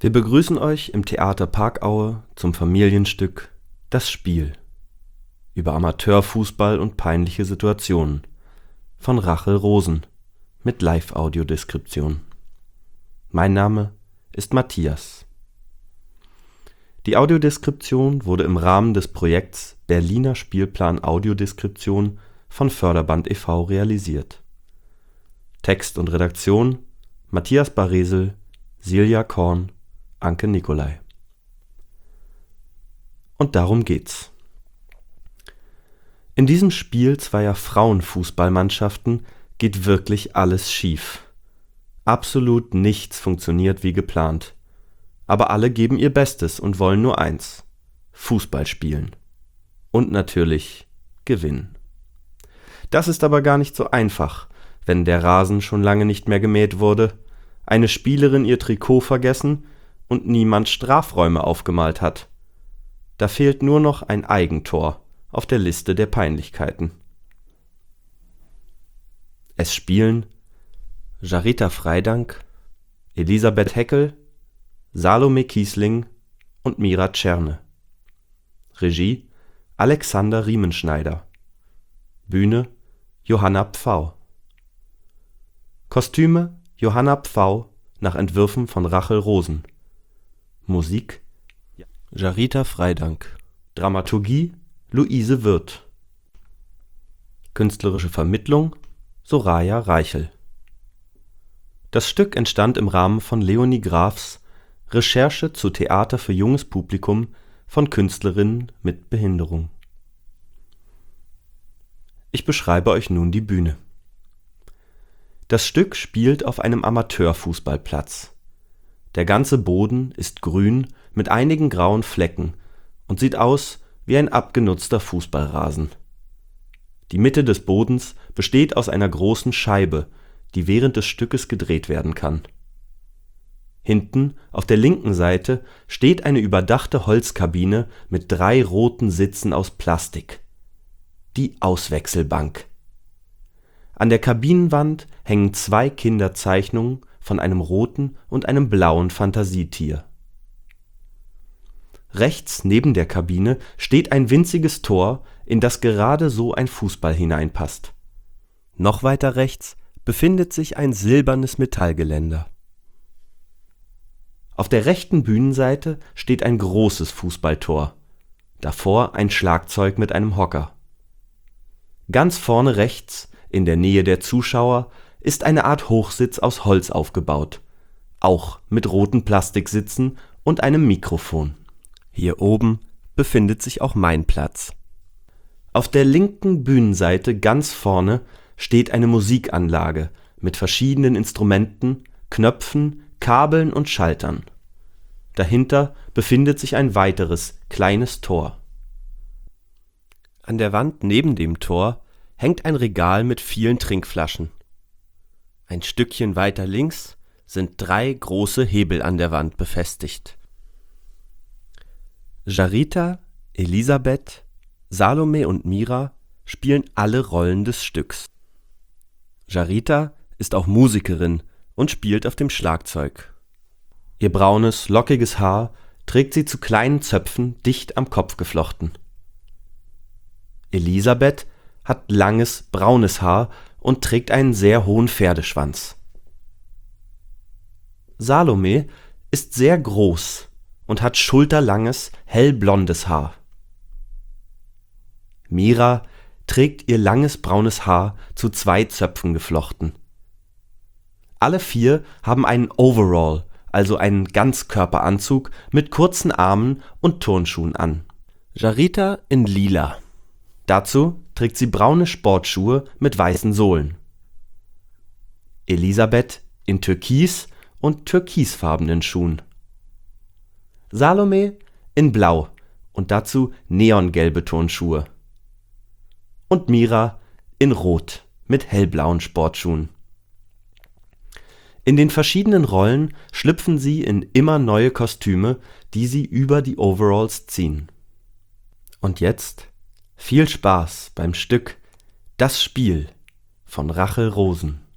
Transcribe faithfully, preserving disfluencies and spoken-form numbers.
Wir begrüßen euch im Theater Parkaue zum Familienstück Das Spiel über Amateurfußball und peinliche Situationen von Rachel Rosen mit Live-Audiodeskription. Mein Name ist Matthias. Die Audiodeskription wurde im Rahmen des Projekts Berliner Spielplan Audiodeskription von Förderband e V realisiert. Text und Redaktion Matthias Baresel, Silja Korn, Anke Nicolai. Und darum geht's. In diesem Spiel zweier Frauenfußballmannschaften geht wirklich alles schief. Absolut nichts funktioniert wie geplant. Aber alle geben ihr Bestes und wollen nur eins: Fußball spielen. Und natürlich gewinnen. Das ist aber gar nicht so einfach, wenn der Rasen schon lange nicht mehr gemäht wurde, eine Spielerin ihr Trikot vergessen und niemand Strafräume aufgemalt hat. Da fehlt nur noch ein Eigentor auf der Liste der Peinlichkeiten. Es spielen Jarita Freidank, Elisabeth Heckel, Salome Kiesling und Mira Tscherne. Regie Alexander Riemenschneider. Bühne Johanna Pfau. Kostüme Johanna Pfau nach Entwürfen von Rachel Rosen. Musik Jarita Freidank. Dramaturgie Luise Wirth. Künstlerische Vermittlung Soraya Reichel. Das Stück entstand im Rahmen von Leonie Grafs Recherche zu Theater für junges Publikum von Künstlerinnen mit Behinderung. Ich beschreibe euch nun die Bühne. Das Stück spielt auf einem Amateurfußballplatz. Der ganze Boden ist grün mit einigen grauen Flecken und sieht aus wie ein abgenutzter Fußballrasen. Die Mitte des Bodens besteht aus einer großen Scheibe, die während des Stückes gedreht werden kann. Hinten auf der linken Seite steht eine überdachte Holzkabine mit drei roten Sitzen aus Plastik. Die Auswechselbank. An der Kabinenwand hängen zwei Kinderzeichnungen von einem roten und einem blauen Fantasietier. Rechts neben der Kabine steht ein winziges Tor, in das gerade so ein Fußball hineinpasst. Noch weiter rechts befindet sich ein silbernes Metallgeländer. Auf der rechten Bühnenseite steht ein großes Fußballtor, davor ein Schlagzeug mit einem Hocker. Ganz vorne rechts, in der Nähe der Zuschauer, ist eine Art Hochsitz aus Holz aufgebaut, auch mit roten Plastiksitzen und einem Mikrofon. Hier oben befindet sich auch mein Platz. Auf der linken Bühnenseite ganz vorne steht eine Musikanlage mit verschiedenen Instrumenten, Knöpfen, Kabeln und Schaltern. Dahinter befindet sich ein weiteres, kleines Tor. An der Wand neben dem Tor hängt ein Regal mit vielen Trinkflaschen. Ein Stückchen weiter links sind drei große Hebel an der Wand befestigt. Jarita, Elisabeth, Salome und Mira spielen alle Rollen des Stücks. Jarita ist auch Musikerin und spielt auf dem Schlagzeug. Ihr braunes, lockiges Haar trägt sie zu kleinen Zöpfen dicht am Kopf geflochten. Elisabeth hat langes, braunes Haar und trägt einen sehr hohen Pferdeschwanz. Salome ist sehr groß und hat schulterlanges, hellblondes Haar. Mira trägt ihr langes braunes Haar zu zwei Zöpfen geflochten. Alle vier haben einen Overall, also einen Ganzkörperanzug mit kurzen Armen und Turnschuhen an. Jarita in lila. Dazu trägt sie braune Sportschuhe mit weißen Sohlen. Elisabeth in türkis und türkisfarbenen Schuhen. Salome in blau und dazu neongelbe Turnschuhe. Und Mira in rot mit hellblauen Sportschuhen. In den verschiedenen Rollen schlüpfen sie in immer neue Kostüme, die sie über die Overalls ziehen. Und jetzt viel Spaß beim Stück Das Spiel von Rachel Rosen.